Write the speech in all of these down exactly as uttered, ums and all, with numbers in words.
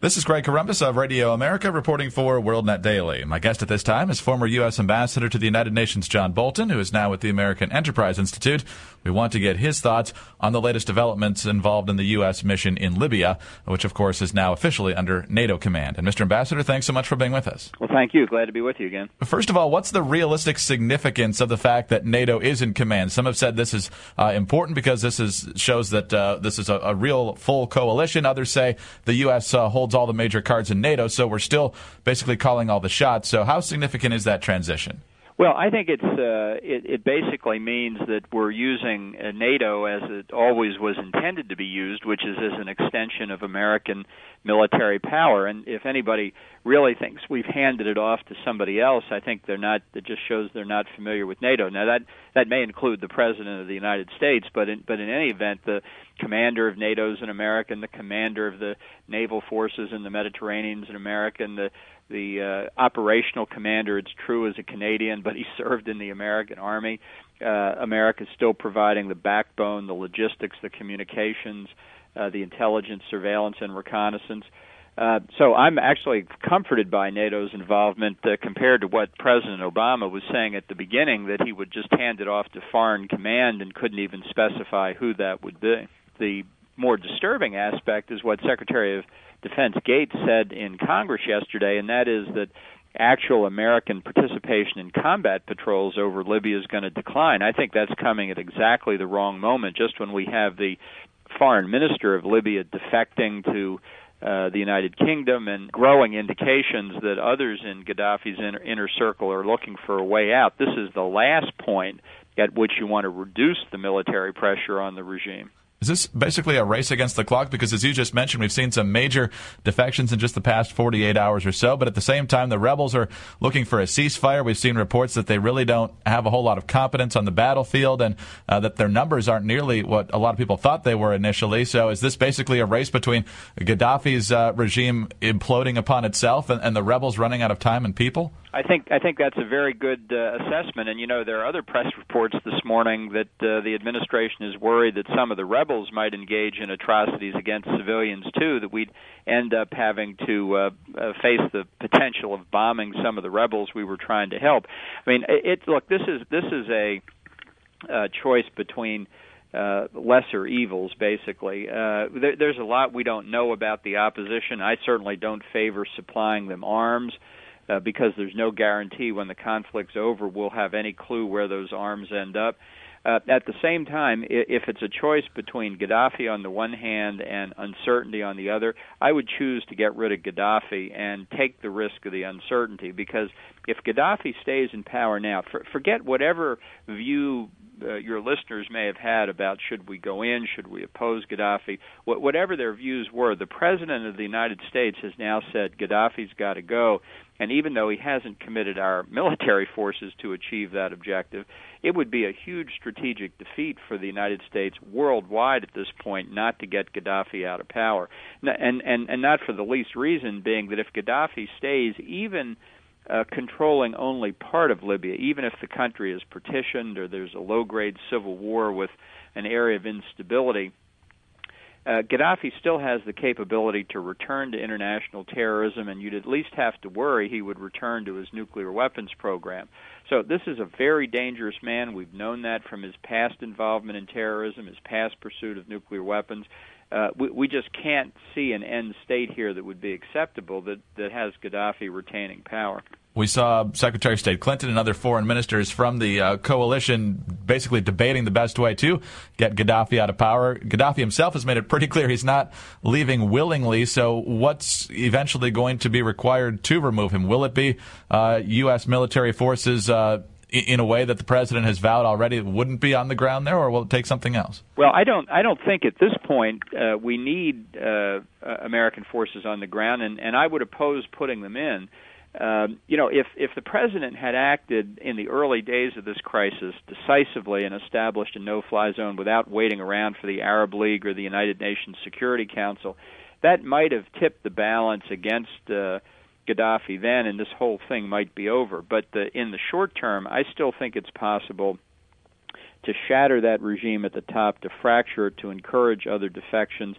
This is Greg Corombos of Radio America reporting for WorldNet Daily. My guest at this time is former U S Ambassador to the United Nations John Bolton, who is now with the American Enterprise Institute. We want to get his thoughts on the latest developments involved in the U S mission in Libya, which, of course, is now officially under NATO command. And, Mister Ambassador, thanks so much for being with us. Well, thank you. Glad to be with you again. First of all, what's the realistic significance of the fact that NATO is in command? Some have said this is uh, important because this is shows that uh, this is a, a real full coalition. Others say the U S uh, holds all the major cards in NATO, so we're still basically calling all the shots. So how significant is that transition? Well, I think it's uh, it, it basically means that we're using uh, NATO as it always was intended to be used, which is as an extension of American military power. And if anybody really thinks we've handed it off to somebody else, I think they're not. It just shows they're not familiar with NATO. Now, that that may include the President of the United States, but in, but in any event, the commander of NATO is an American, the commander of the naval forces in the Mediterranean is an American, the the uh, operational commander, it's true, is a Canadian, but he served in the American Army. Uh, America is still providing the backbone, the logistics, the communications, uh, the intelligence, surveillance, and reconnaissance. Uh, so I'm actually comforted by NATO's involvement uh, compared to what President Obama was saying at the beginning, that he would just hand it off to foreign command and couldn't even specify who that would be. The more disturbing aspect is what Secretary of Defense Gates said in Congress yesterday, and that is that actual American participation in combat patrols over Libya is going to decline. I think that's coming at exactly the wrong moment, just when we have the foreign minister of Libya defecting to uh, the United Kingdom and growing indications that others in Gaddafi's inner, inner circle are looking for a way out. This is the last point at which you want to reduce the military pressure on the regime. Is this basically a race against the clock? Because as you just mentioned, we've seen some major defections in just the past forty-eight hours or so, but at the same time, the rebels are looking for a ceasefire. We've seen reports that they really don't have a whole lot of competence on the battlefield and uh, that their numbers aren't nearly what a lot of people thought they were initially. So is this basically a race between Gaddafi's uh, regime imploding upon itself and, and the rebels running out of time and people? I think I think that's a very good uh, assessment, and you know there are other press reports this morning that uh, the administration is worried that some of the rebels might engage in atrocities against civilians too, that we'd end up having to uh, uh, face the potential of bombing some of the rebels we were trying to help. I mean, it, it look, this is this is a uh, choice between Uh, lesser evils, basically. Uh, there, there's a lot we don't know about the opposition. I certainly don't favor supplying them arms uh, because there's no guarantee when the conflict's over we'll have any clue where those arms end up. Uh, at the same time, if it's a choice between Gaddafi on the one hand and uncertainty on the other, I would choose to get rid of Gaddafi and take the risk of the uncertainty, because if Gaddafi stays in power now, for, forget whatever view Uh, your listeners may have had about should we go in, should we oppose Gaddafi, Wh- whatever their views were, the President of the United States has now said Gaddafi's got to go, and even though he hasn't committed our military forces to achieve that objective, it would be a huge strategic defeat for the United States worldwide at this point not to get Gaddafi out of power, and, and, and not for the least reason being that if Gaddafi stays, even Uh, controlling only part of Libya, even if the country is partitioned or there's a low-grade civil war with an area of instability, uh, Gaddafi still has the capability to return to international terrorism, and you'd at least have to worry he would return to his nuclear weapons program. So this is a very dangerous man. We've known that from his past involvement in terrorism, his past pursuit of nuclear weapons. Uh, we, we just can't see an end state here that would be acceptable that, that has Gaddafi retaining power. We saw Secretary of State Clinton and other foreign ministers from the uh, coalition basically debating the best way to get Gaddafi out of power. Gaddafi himself has made it pretty clear he's not leaving willingly, so what's eventually going to be required to remove him? Will it be uh, U S military forces uh, in a way that the president has vowed already wouldn't be on the ground there, or will it take something else? Well, I don't I don't think at this point uh, we need uh, American forces on the ground, and, and I would oppose putting them in. Um, you know, if, if the president had acted in the early days of this crisis decisively and established a no-fly zone without waiting around for the Arab League or the United Nations Security Council, that might have tipped the balance against uh, Gaddafi then, and this whole thing might be over. But the, in the short term, I still think it's possible to shatter that regime at the top, to fracture it, to encourage other defections.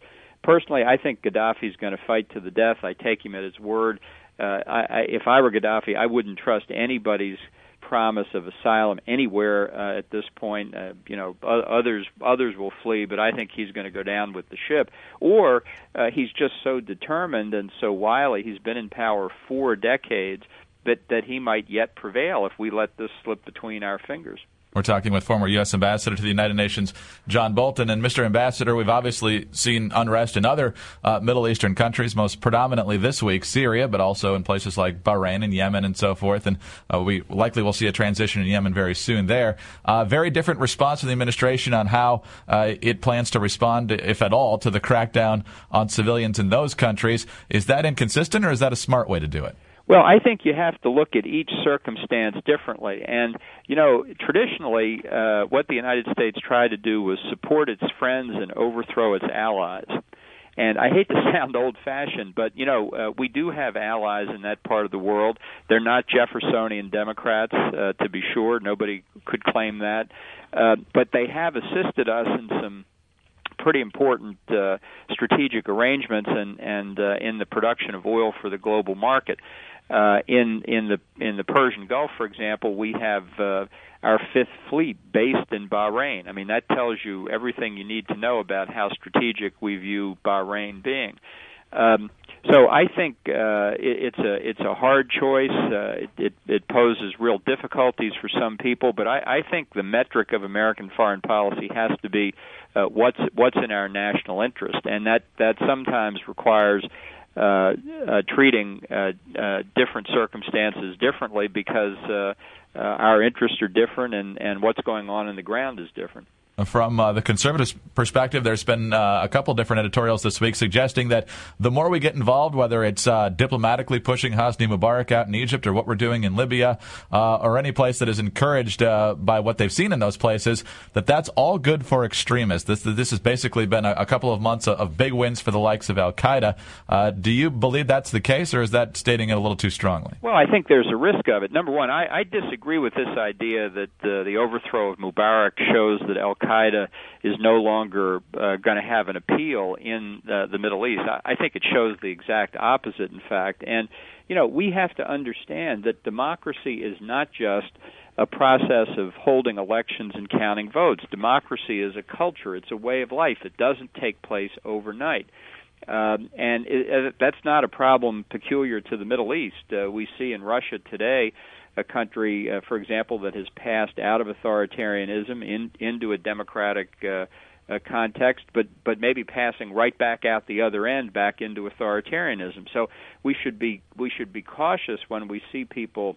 personally, I think Gaddafi's going to fight to the death. I take him at his word. Uh, I, I, if I were Gaddafi, I wouldn't trust anybody's promise of asylum anywhere uh, at this point. Uh, you know, others others will flee, but I think he's going to go down with the ship. Or uh, he's just so determined and so wily. He's been in power four decades that that he might yet prevail if we let this slip between our fingers. We're talking with former U S Ambassador to the United Nations, John Bolton. And Mister Ambassador, we've obviously seen unrest in other uh, Middle Eastern countries, most predominantly this week, Syria, but also in places like Bahrain and Yemen and so forth. And uh, we likely will see a transition in Yemen very soon there. Uh, very different response from the administration on how uh, it plans to respond, if at all, to the crackdown on civilians in those countries. Is that inconsistent, or is that a smart way to do it? Well, I think you have to look at each circumstance differently. And, you know, traditionally, uh, what the United States tried to do was support its friends and overthrow its allies. And I hate to sound old-fashioned, but, you know, uh, we do have allies in that part of the world. They're not Jeffersonian Democrats, uh, to be sure. Nobody could claim that. Uh, but they have assisted us in some pretty important uh, strategic arrangements and, and uh, in the production of oil for the global market. Uh, in in the in the Persian Gulf, for example, we have uh, our Fifth Fleet based in Bahrain. I mean, that tells you everything you need to know about how strategic we view Bahrain being. Um, so I think uh, it, it's a it's a hard choice. Uh, it, it, it poses real difficulties for some people, but I, I think the metric of American foreign policy has to be uh, what's what's in our national interest, and that that sometimes requires Uh, uh, treating uh, uh, different circumstances differently because uh, uh, our interests are different and, and what's going on in the ground is different. From uh, the conservative perspective, there's been uh, a couple different editorials this week suggesting that the more we get involved, whether it's uh, diplomatically pushing Hosni Mubarak out in Egypt or what we're doing in Libya uh, or any place that is encouraged uh, by what they've seen in those places, that that's all good for extremists. This this has basically been a, a couple of months of big wins for the likes of al-Qaeda. Uh, do you believe that's the case, or is that stating it a little too strongly? Well, I think there's a risk of it. Number one, I, I disagree with this idea that uh, the overthrow of Mubarak shows that al Al-Qaeda is no longer uh, going to have an appeal in uh, the Middle East. I, I think it shows the exact opposite, in fact. And, you know, we have to understand that democracy is not just a process of holding elections and counting votes. Democracy is a culture. It's a way of life. It doesn't take place overnight. Um, and it, it, that's not a problem peculiar to the Middle East. Uh, we see in Russia today a country, uh, for example, that has passed out of authoritarianism in, into a democratic uh, uh, context, but but maybe passing right back out the other end, back into authoritarianism. So we should be we should be cautious when we see people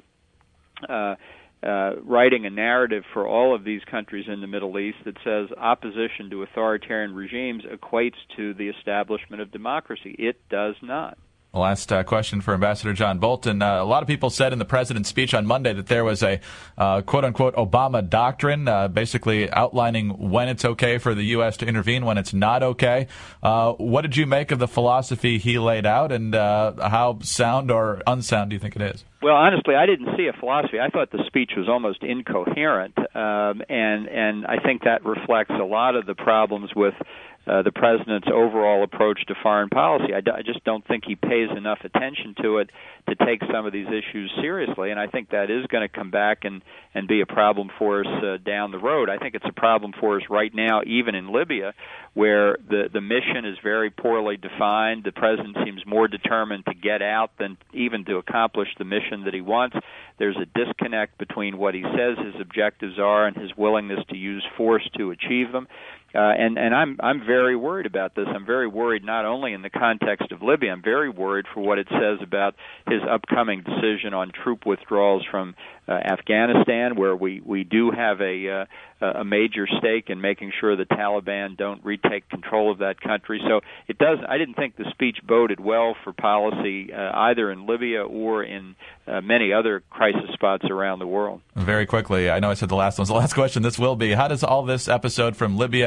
uh, uh, writing a narrative for all of these countries in the Middle East that says opposition to authoritarian regimes equates to the establishment of democracy. It does not. Last uh, question for Ambassador John Bolton. Uh, a lot of people said in the president's speech on Monday that there was a uh, quote-unquote Obama doctrine, uh, basically outlining when it's okay for the U S to intervene, when it's not okay. Uh, what did you make of the philosophy he laid out, and uh, how sound or unsound do you think it is? Well, honestly, I didn't see a philosophy. I thought the speech was almost incoherent, um, and and I think that reflects a lot of the problems with uh, the president's overall approach to foreign policy. I, d- I just don't think he pays enough attention to it to take some of these issues seriously, and I think that is going to come back and, and be a problem for us uh, down the road. I think it's a problem for us right now, even in Libya, where the, the mission is very poorly defined. The president seems more determined to get out than even to accomplish the mission that he wants. There's a disconnect between what he says his objectives are and his willingness to use force to achieve them. Uh, and and I'm I'm very worried about this. I'm very worried not only in the context of Libya. I'm very worried for what it says about his upcoming decision on troop withdrawals from uh, Afghanistan, where we, we do have a uh, a major stake in making sure the Taliban don't retake control of that country. So it does. I didn't think the speech boded well for policy uh, either in Libya or in uh, many other crisis spots around the world. Very quickly, I know I said the last one was the last question. This will be: how does all this episode from Libya and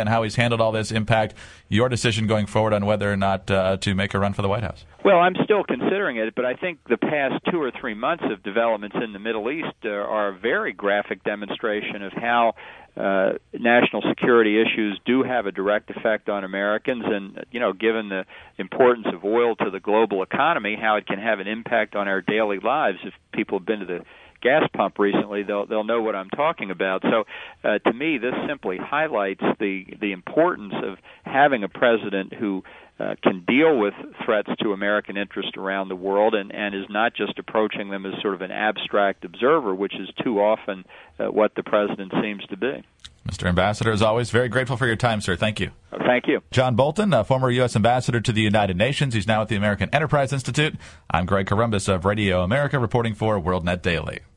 how he's handled all this impact your decision going forward on whether or not uh, to make a run for the White House? Well, I'm still considering it, but I think the past two or three months of developments in the Middle East uh, are a very graphic demonstration of how uh, national security issues do have a direct effect on Americans, and, you know, given the importance of oil to the global economy, how it can have an impact on our daily lives. If people have been to the gas pump recently, they'll they'll know what I'm talking about. So, uh, to me, this simply highlights the the importance of having a president who uh, can deal with threats to American interest around the world, and, and is not just approaching them as sort of an abstract observer, which is too often uh, what the president seems to be. Mister Ambassador, as always, very grateful for your time, sir. Thank you. Oh, thank you. John Bolton, a former U S Ambassador to the United Nations. He's now at the American Enterprise Institute. I'm Greg Corombos of Radio America, reporting for WorldNet Daily.